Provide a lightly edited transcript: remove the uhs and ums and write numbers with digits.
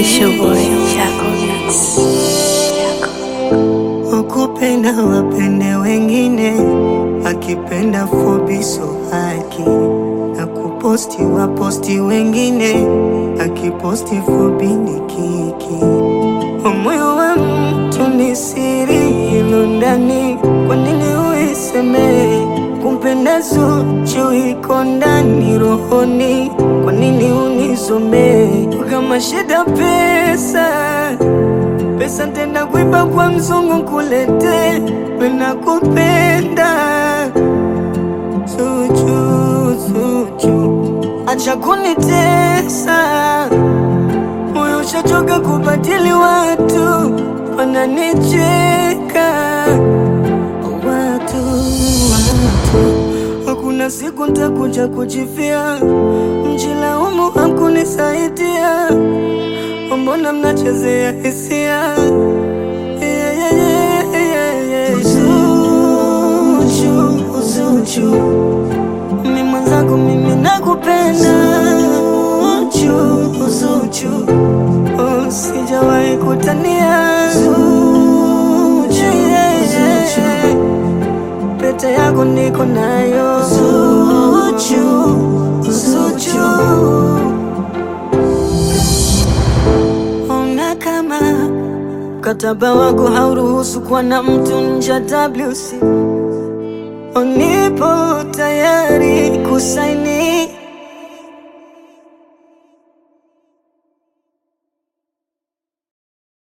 It's your boy, Chaco Mix. Ukupenda wapende wengine, akipenda fobiso haki, na kuposti waposti wengine, akiposti fobi ni kiki. Moyo wa mtu ni siri ilo ndani, kwa nini uiseme? Kumpenda Zuchu iko ndani rohoni, kwa nini unisome? Kama shida pesa tenda kuiba kwa mzungu kulete, wena kupenda Zuchu, acha kunitesa. Moyo ushachoka kubadili watu, wananicheka watu. Hakuna siku nitakuja kujifia, mjilaumu hakunisaidia. Mbona mnachezea hisia? Zuchu, mimi mwenzangu, mimi nakupenda Zuchu, sijawahi kutania Zuchu, pete yako niko nayo Zuchu. Kama mkataba wako hauruhusu kuwa na mtu nje WC, nipo tayari kusaini